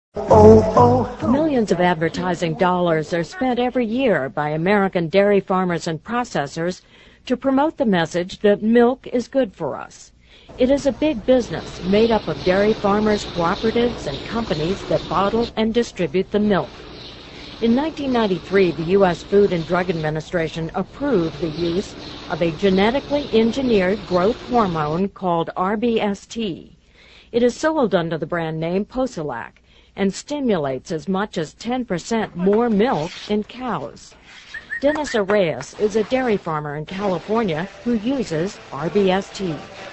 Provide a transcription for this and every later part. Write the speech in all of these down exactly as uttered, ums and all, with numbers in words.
Oh, oh. Millions of advertising dollars are spent every year by American dairy farmers and processors to promote the message that milk is good for us. It is a big business made up of dairy farmers, cooperatives, and companies that bottle and distribute the milk. In nineteen ninety-three, the U S Food and Drug Administration approved the use of a genetically engineered growth hormone called R B S T. It is sold under the brand name Posilac and stimulates as much as ten percent more milk in cows. Dennis Arrayes is a dairy farmer in California who uses R B S T.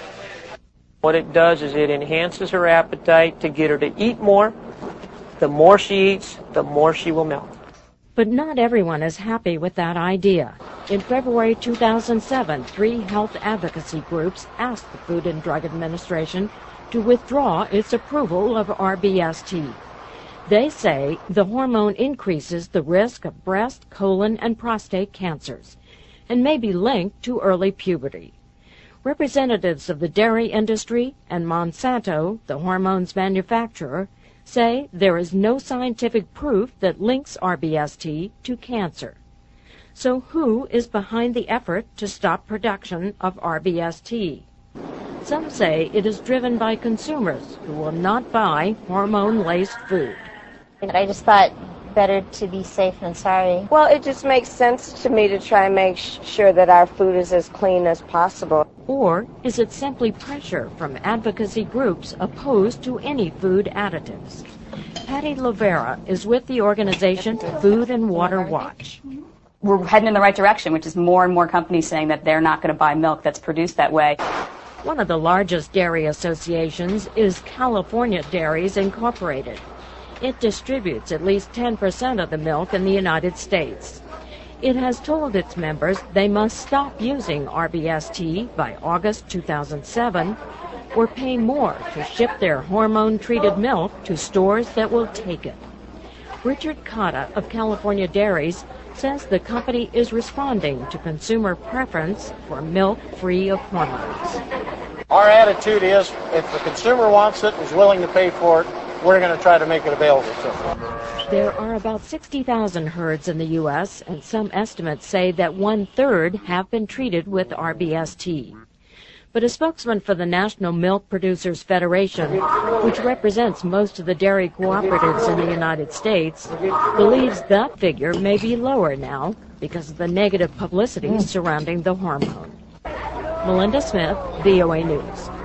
What it does is it enhances her appetite to get her to eat more. The more she eats, the more she will milk. But not everyone is happy with that idea. In February two thousand seven, three health advocacy groups asked the Food and Drug Administration to withdraw its approval of R B S T. They say the hormone increases the risk of breast, colon, and prostate cancers and may be linked to early puberty. Representatives of the dairy industry and Monsanto, the hormone's manufacturer, say there is no scientific proof that links R B S T to cancer. So who is behind the effort to stop production of R B S T? Some say it is driven by consumers who will not buy hormone-laced food. I just thought better to be safe than sorry. Well, it just makes sense to me to try and make sh- sure that our food is as clean as possible. Or is it simply pressure from advocacy groups opposed to any food additives? Patty Lovera is with the organization Food and Water Watch. We're heading in the right direction, which is more and more companies saying that they're not going to buy milk that's produced that way. One of the largest dairy associations is California Dairies Incorporated. It distributes at least ten percent of the milk in the United States. It has told its members they must stop using R B S T by August two thousand seven or pay more to ship their hormone-treated milk to stores that will take it. Richard Cotta of California Dairies says the company is responding to consumer preference for milk free of hormones. Our attitude is if the consumer wants it and is willing to pay for it, we're going to try to make it available to them. There are about sixty thousand herds in the U S, and some estimates say that one-third have been treated with R B S T. But a spokesman for the National Milk Producers Federation, which represents most of the dairy cooperatives in the United States, believes that figure may be lower now because of the negative publicity surrounding the hormone. Melinda Smith, V O A News.